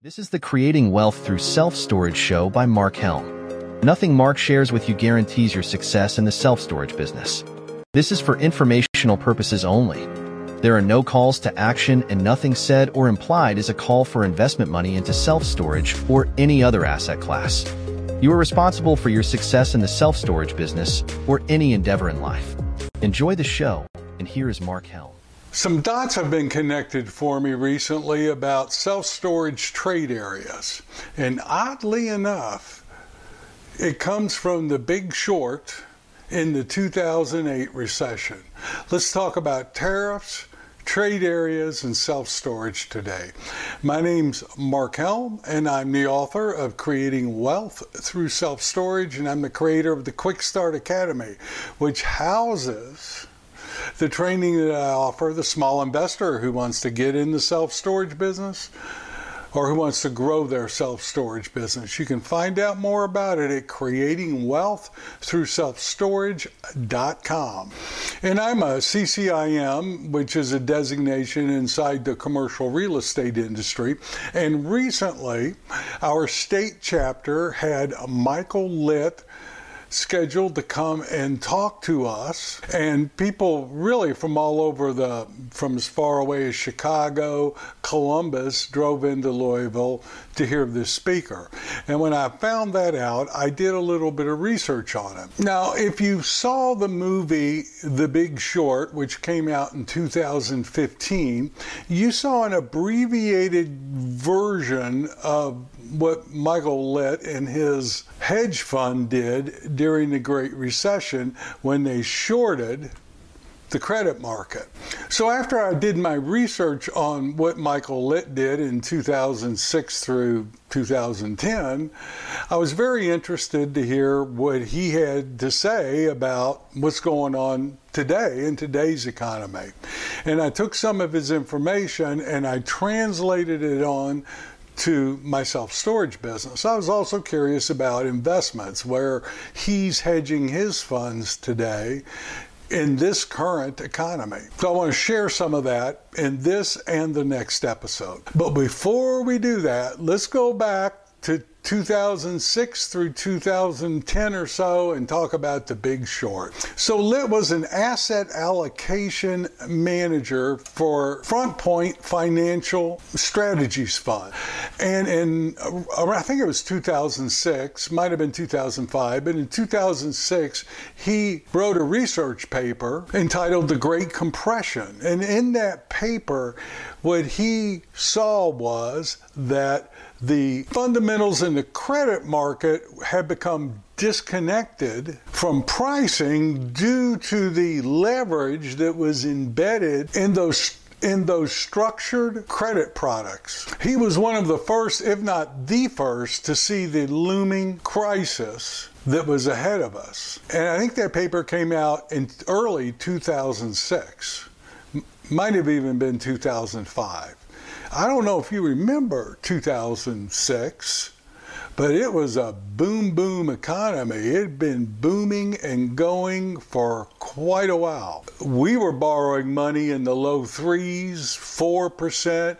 This is the Creating Wealth Through Self-Storage show by Mark Helm. Nothing Mark shares with you guarantees your success in the self-storage business. This is for informational purposes only. There are no calls to action, and nothing said or implied is a call for investment money into self-storage or any other asset class. You are responsible for your success in the self-storage business or any endeavor in life. Enjoy the show, and here is Mark Helm. Some dots have been connected for me recently about self-storage trade areas. And oddly enough, it comes from The Big Short in the 2008 recession. Let's talk about tariffs, trade areas, and self-storage today. My name's Mark Helm, and I'm the author of Creating Wealth Through Self-Storage, and I'm the creator of the Quick Start Academy, which houses the training that I offer the small investor who wants to get in the self-storage business or who wants to grow their self-storage business. You can find out more about it at creatingwealththroughselfstorage.com. And I'm a CCIM, which is a designation inside the commercial real estate industry. And recently, our state chapter had Michael Litt scheduled to come and talk to us, and people really from all over from as far away as Chicago, Columbus, drove into Louisville to hear this speaker. And when I found that out, I did a little bit of research on him. Now, if you saw the movie The Big Short, which came out in 2015, you saw an abbreviated version of what Michael Litt and his hedge fund did during the Great Recession when they shorted the credit market. So after I did my research on what Michael Litt did in 2006 through 2010, I was very interested to hear what he had to say about what's going on today in today's economy. And I took some of his information and I translated it on to my self-storage business. I was also curious about investments, where he's hedging his funds today in this current economy. So I want to share some of that in this and the next episode. But before we do that, let's go back to 2006 through 2010 or so and talk about The Big Short. So Litt was an asset allocation manager for Front Point Financial Strategies Fund. And in, I think it was 2006, might have been 2005, but in 2006, he wrote a research paper entitled The Great Compression. And in that paper, what he saw was that the fundamentals in the credit market had become disconnected from pricing due to the leverage that was embedded in those structured credit products. He was one of the first, if not the first, to see the looming crisis that was ahead of us. And I think that paper came out in early 2006. Might have even been 2005. I don't know if you remember 2006, but it was a boom economy. It had been booming and going for quite a while. We were borrowing money in the low 3s, 4%,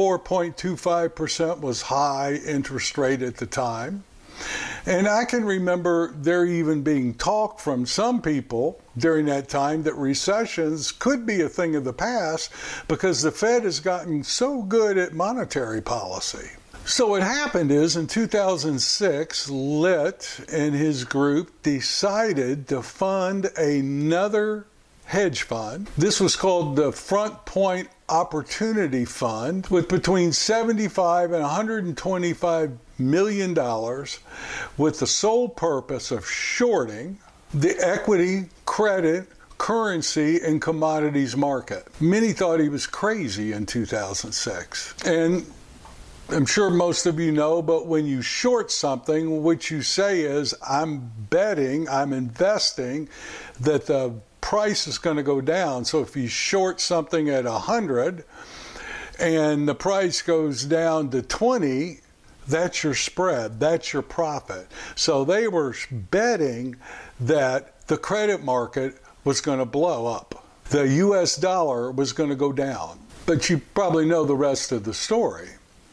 4.25% was high interest rate at the time. And I can remember there even being talk from some people during that time that recessions could be a thing of the past because the Fed has gotten so good at monetary policy. So what happened is in 2006, Litt and his group decided to fund another hedge fund. This was called the Front Point Opportunity Fund, with between $75 and $125 million, with the sole purpose of shorting the equity, credit, currency, and commodities market. Many thought he was crazy in 2006. And I'm sure most of you know, but when you short something, what you say is, I'm betting, I'm investing that the price is going to go down. So if you short something at 100 and the price goes down to 20, that's your spread, that's your profit. So they were betting that the credit market was going to blow up. The US dollar was going to go down. But you probably know the rest of the story.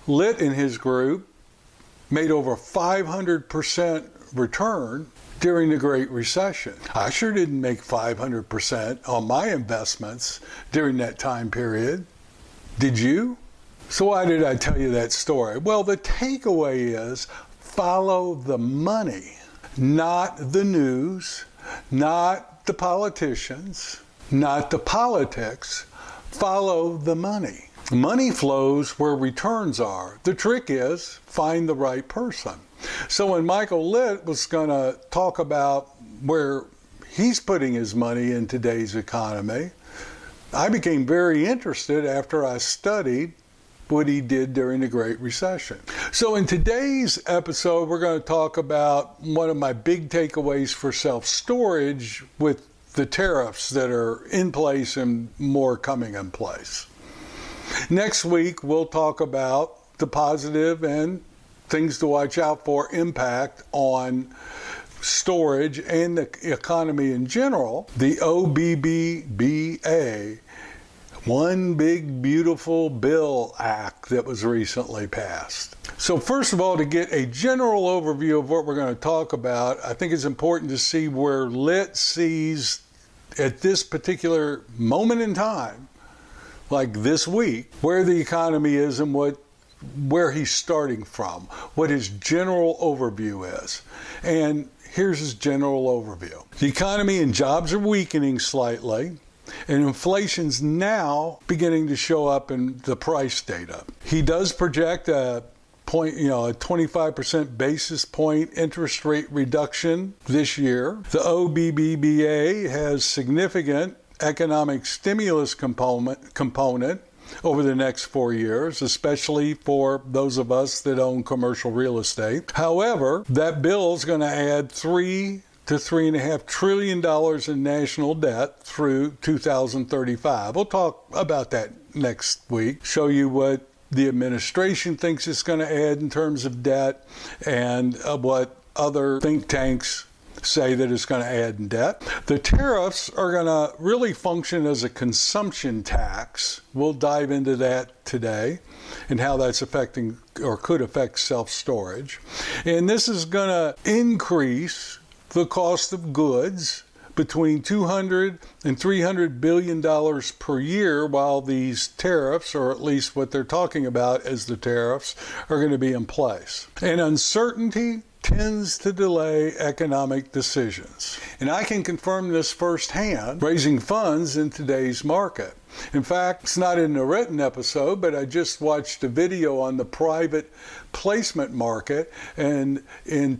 Litt and his group made over 500% return during the Great Recession. I sure didn't make 500% on my investments during that time period. Did you? So why did I tell you that story? Well, the takeaway is follow the money, not the news, not the politicians, not the politics. Follow the money. Money flows where returns are. The trick is find the right person. So when Michael Litt was going to talk about where he's putting his money in today's economy, I became very interested after I studied what he did during the Great Recession. So in today's episode, we're going to talk about one of my big takeaways for self-storage with the tariffs that are in place and more coming in place. Next week, we'll talk about the positive and things to watch out for impact on storage and the economy in general. The OBBBA, One Big Beautiful Bill Act that was recently passed. So first of all, to get a general overview of what we're going to talk about, I think it's important to see where Litt sees at this particular moment in time, like this week, where the economy is and where he's starting from, what his general overview is. And here's his general overview. The economy and jobs are weakening slightly, and inflation's now beginning to show up in the price data. He does project a 25% basis point interest rate reduction this year. The OBBBA has significant economic stimulus component over the next 4 years, especially for those of us that own commercial real estate. However, that bill is going to add $3 to $3.5 trillion in national debt through 2035. We'll talk about that next week, show you what the administration thinks it's going to add in terms of debt and what other think tanks say that it's going to add in debt. The tariffs are going to really function as a consumption tax. We'll dive into that today and how that's affecting or could affect self-storage. And this is going to increase the cost of goods between $200 and $300 billion per year, while these tariffs, or at least what they're talking about as the tariffs, are going to be in place. And uncertainty tends to delay economic decisions. And I can confirm this firsthand, raising funds in today's market. In fact, it's not in the written episode, but I just watched a video on the private placement market, and in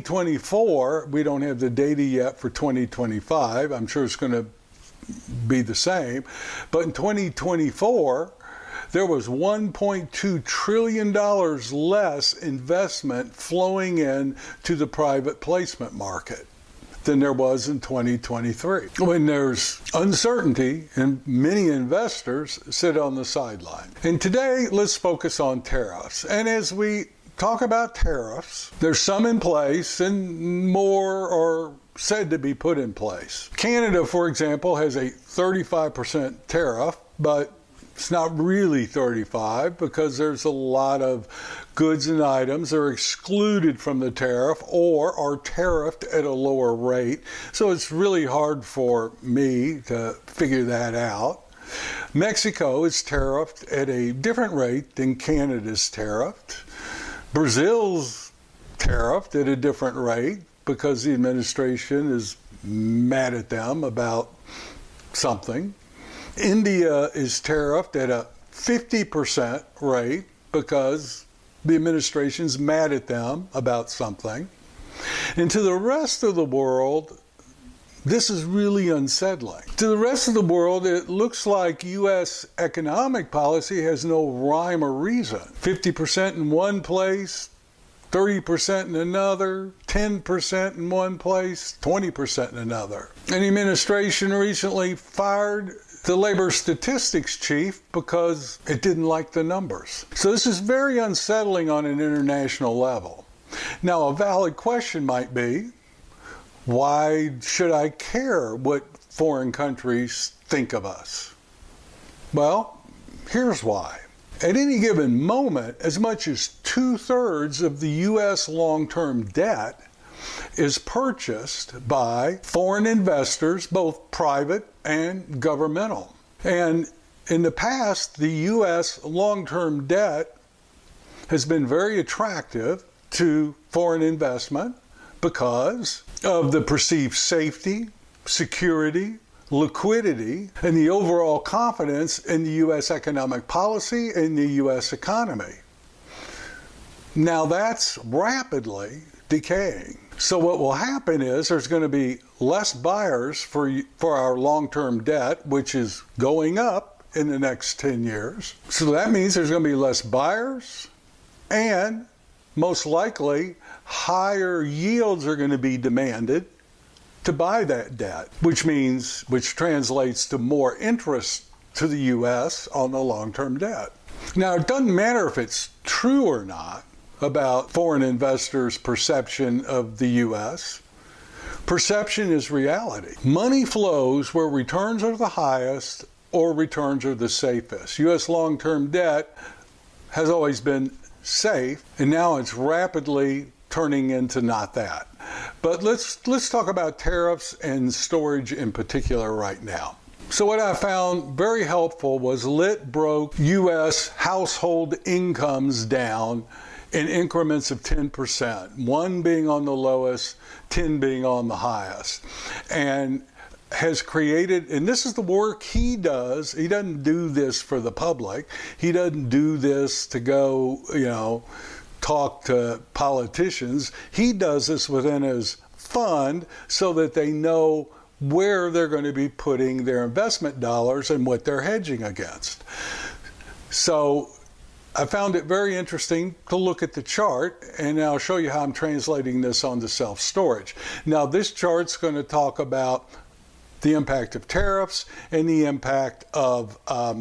2024, we don't have the data yet for 2025, I'm sure it's going to be the same, but in 2024, there was $1.2 trillion less investment flowing in to the private placement market than there was in 2023. When there's uncertainty and many investors sit on the sideline. And today, let's focus on tariffs. And as we talk about tariffs, there's some in place and more are said to be put in place. Canada, for example, has a 35% tariff, but it's not really 35 because there's a lot of goods and items that are excluded from the tariff or are tariffed at a lower rate. So it's really hard for me to figure that out. Mexico is tariffed at a different rate than Canada's tariffed. Brazil's tariffed at a different rate because the administration is mad at them about something. India is tariffed at a 50% rate because the administration's mad at them about something. And to the rest of the world, this is really unsettling. To the rest of the world, it looks like U.S. economic policy has no rhyme or reason. 50% in one place, 30% in another, 10% in one place, 20% in another. An administration recently fired the labor statistics chief because it didn't like the numbers. So this is very unsettling on an international level. Now, a valid question might be, why should I care what foreign countries think of us? Well, here's why. At any given moment, as much as 2/3 of the U.S. long-term debt is purchased by foreign investors, both private and governmental. And in the past, the U.S. long-term debt has been very attractive to foreign investment because of the perceived safety, security, liquidity, and the overall confidence in the U.S. economic policy and the U.S. economy. Now that's rapidly decaying. So what will happen is there's going to be less buyers for our long-term debt, which is going up in the next 10 years. So that means there's going to be less buyers, and most likely higher yields are going to be demanded to buy that debt, which translates to more interest to the U.S. on the long-term debt. Now, it doesn't matter if it's true or not about foreign investors' perception of the U.S. Perception is reality. Money flows where returns are the highest or returns are the safest. U.S. long-term debt has always been safe, and now it's rapidly turning into not that. But let's talk about tariffs and storage in particular right now. So what I found very helpful was Lit broke U.S. household incomes down in increments of 10%, 1 being on the lowest, 10 being on the highest, and has created, and this is the work he does. He doesn't do this for the public. He doesn't do this to go, talk to politicians. He does this within his fund so that they know where they're going to be putting their investment dollars and what they're hedging against. So I found it very interesting to look at the chart, and I'll show you how I'm translating this onto self-storage. Now, this chart's going to talk about the impact of tariffs and the impact of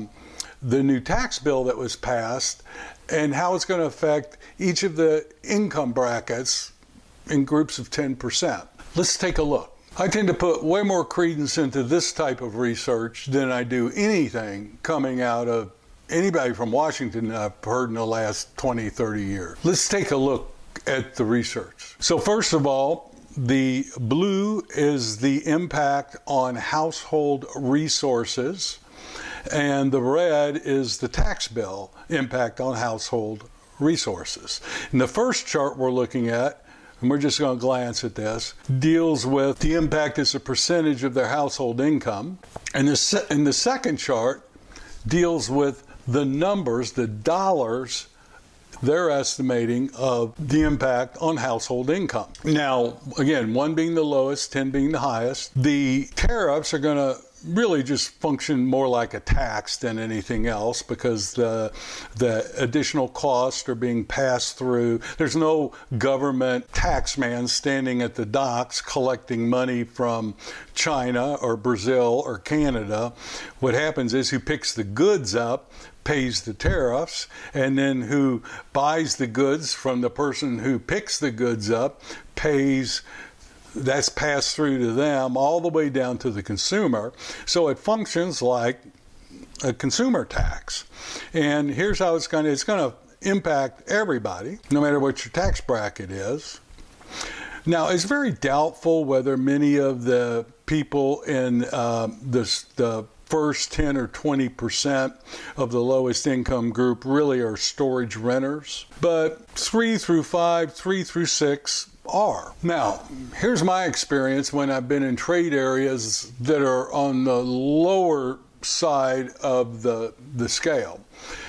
the new tax bill that was passed and how it's going to affect each of the income brackets in groups of 10%. Let's take a look. I tend to put way more credence into this type of research than I do anything coming out of anybody from Washington I've heard in the last 20, 30 years. Let's take a look at the research. So first of all, the blue is the impact on household resources, and the red is the tax bill impact on household resources. And the first chart we're looking at, and we're just going to glance at this, deals with the impact as a percentage of their household income. And the second chart deals with the numbers, the dollars they're estimating of the impact on household income. Now, again, 1 being the lowest, 10 being the highest. The tariffs are going to really just function more like a tax than anything else because the additional costs are being passed through. There's no government tax man standing at the docks collecting money from China or Brazil or Canada. What happens is who picks the goods up pays the tariffs, and then who buys the goods from the person who picks the goods up pays. That's passed through to them all the way down to the consumer. So it functions like a consumer tax. And here's how it's going to impact everybody, no matter what your tax bracket is. Now, it's very doubtful whether many of the people in the first 10 or 20% of the lowest income group really are storage renters. But 3 through 5, 3 through 6 are. Now, here's my experience when I've been in trade areas that are on the lower side of the scale.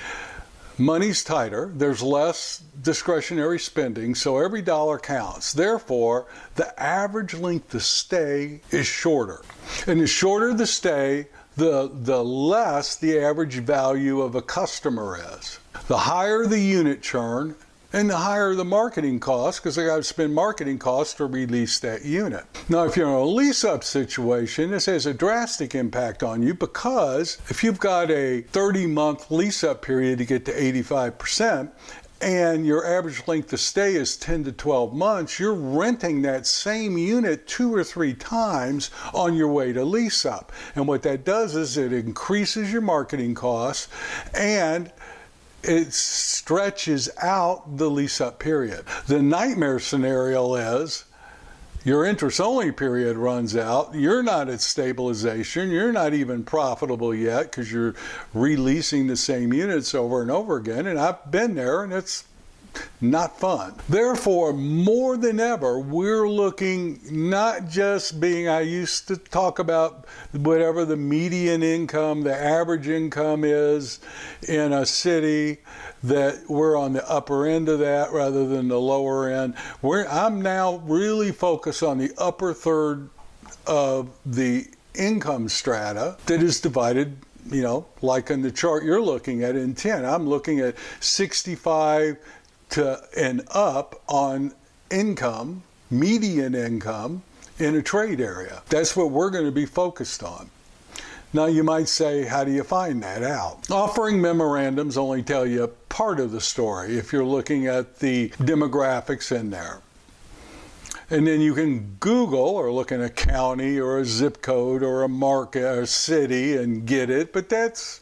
Money's tighter, there's less discretionary spending, so every dollar counts. Therefore, the average length of stay is shorter. And the shorter the stay, the less the average value of a customer is. The higher the unit churn, and the higher the marketing costs, because they got to spend marketing costs to release that unit. Now, if you're in a lease-up situation, this has a drastic impact on you because if you've got a 30-month lease-up period to get to 85%, and your average length of stay is 10 to 12 months, you're renting that same unit 2 or 3 times on your way to lease up. And what that does is it increases your marketing costs, and it stretches out the lease-up period. The nightmare scenario is your interest-only period runs out. You're not at stabilization. You're not even profitable yet because you're releasing the same units over and over again. And I've been there, and it's not fun. Therefore, more than ever, we're looking not just being, I used to talk about whatever the median income, the average income is in a city, that we're on the upper end of that rather than the lower end. I'm now really focused on the upper third of the income strata that is divided, you know, like in the chart you're looking at in 10. I'm looking at 65 and up on income, median income in a trade area. That's what we're going to be focused on. Now you might say, how do you find that out? Offering memorandums only tell you part of the story if you're looking at the demographics in there. And then you can Google or look in a county or a zip code or a market or a city and get it, but that's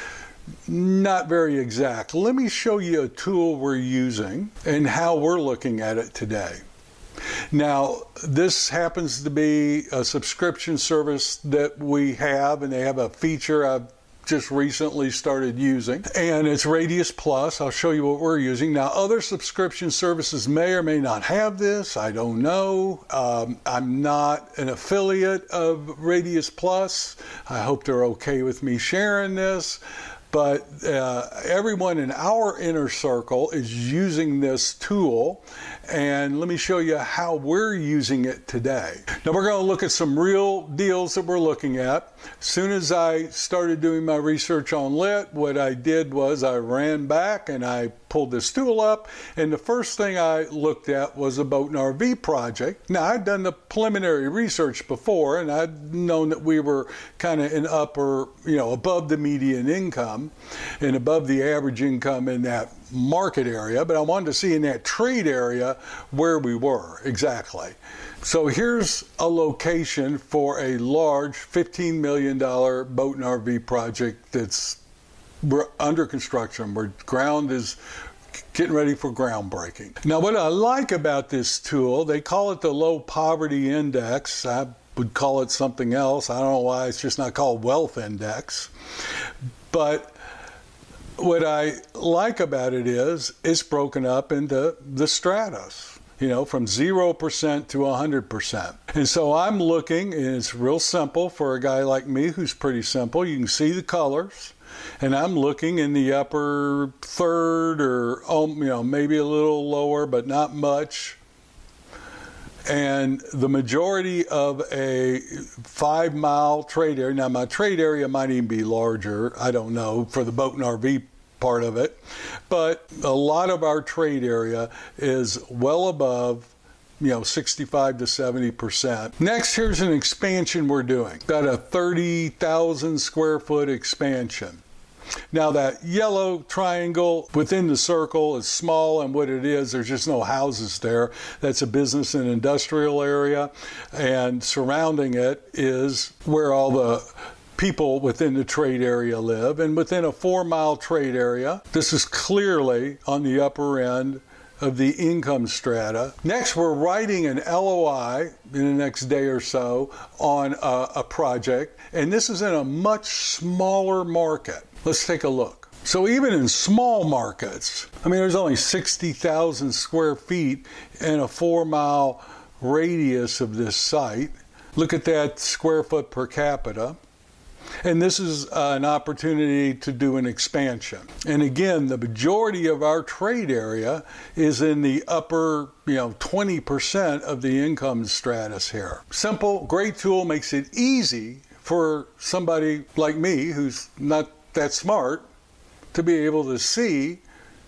not very exact. Let me show you a tool we're using and how we're looking at it today. Now, this happens to be a subscription service that we have, and they have a feature I've just recently started using, and it's Radius Plus. I'll show you what we're using. Now, other subscription services may or may not have this. I don't know. I'm not an affiliate of Radius Plus. I hope they're okay with me sharing this. But everyone in our inner circle is using this tool, and let me show you how we're using it today. Now we're going to look at some real deals that we're looking at. As soon as I started doing my research on LIT, what I did was I ran back and I pulled this tool up, and the first thing I looked at was a boat and RV project. Now I'd done the preliminary research before, and I'd known that we were kind of in upper, above the median income and above the average income in that market area, but I wanted to see in that trade area where we were exactly. So here's a location for a large $15 million boat and RV project that's under construction, where ground is getting ready for groundbreaking. Now what I like about this tool, they call it the Low Poverty Index. I would call it something else. I don't know why it's just not called Wealth Index. But what I like about it is it's broken up into the stratas, from 0% to 100%. And so I'm looking, and it's real simple for a guy like me who's pretty simple. You can see the colors, and I'm looking in the upper third or, maybe a little lower, but not much. And the majority of a 5-mile trade area, now my trade area might even be larger, I don't know, for the boat and RV part of it, but a lot of our trade area is well above 65 to 70%. Next, here's an expansion we're doing. Got a 30,000 square foot expansion. Now that yellow triangle within the circle is small, and what it is, there's just no houses there. That's a business and industrial area, and surrounding it is where all the people within the trade area live. And within a 4-mile trade area, this is clearly on the upper end of the income strata. Next, we're writing an LOI in the next day or so on a project, and this is in a much smaller market. Let's take a look. So even in small markets, there's only 60,000 square feet in a 4-mile radius of this site. Look at that square foot per capita. And this is an opportunity to do an expansion. And again, the majority of our trade area is in the upper, 20% of the income stratus here. Simple, great tool, makes it easy for somebody like me who's not that smart to be able to see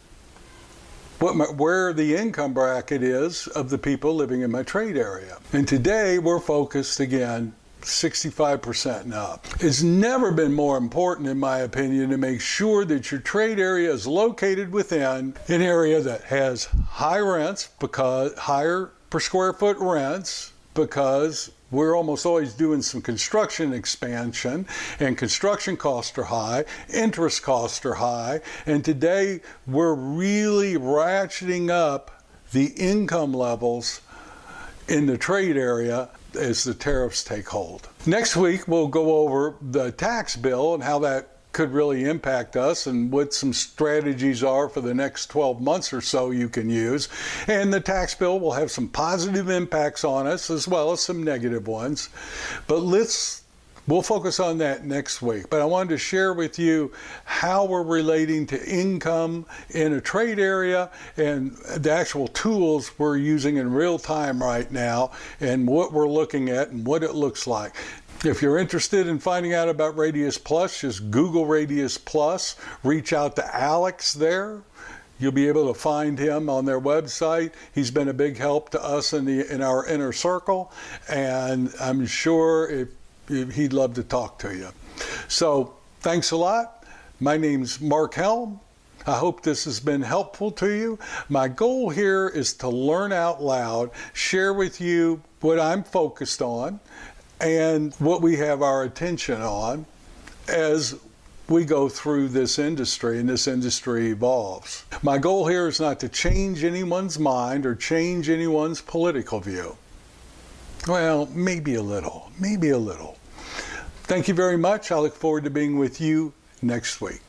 where the income bracket is of the people living in my trade area. And today we're focused again 65% and up. It's never been more important, in my opinion, to make sure that your trade area is located within an area that has high rents, because higher per square foot rents, because we're almost always doing some construction expansion, and construction costs are high, interest costs are high, and today we're really ratcheting up the income levels in the trade area as the tariffs take hold. Next week, we'll go over the tax bill and how that could really impact us and what some strategies are for the next 12 months or so you can use. And the tax bill will have some positive impacts on us as well as some negative ones. But we'll focus on that next week. But I wanted to share with you how we're relating to income in a trade area and the actual tools we're using in real time right now and what we're looking at and what it looks like. If you're interested in finding out about Radius Plus, just Google Radius Plus, reach out to Alex there. You'll be able to find him on their website. He's been a big help to us in our inner circle, and I'm sure he'd love to talk to you. So thanks a lot. My name's Mark Helm. I hope this has been helpful to you. My goal here is to learn out loud, share with you what I'm focused on, and what we have our attention on as we go through this industry and this industry evolves. My goal here is not to change anyone's mind or change anyone's political view. Well, maybe a little, maybe a little. Thank you very much. I look forward to being with you next week.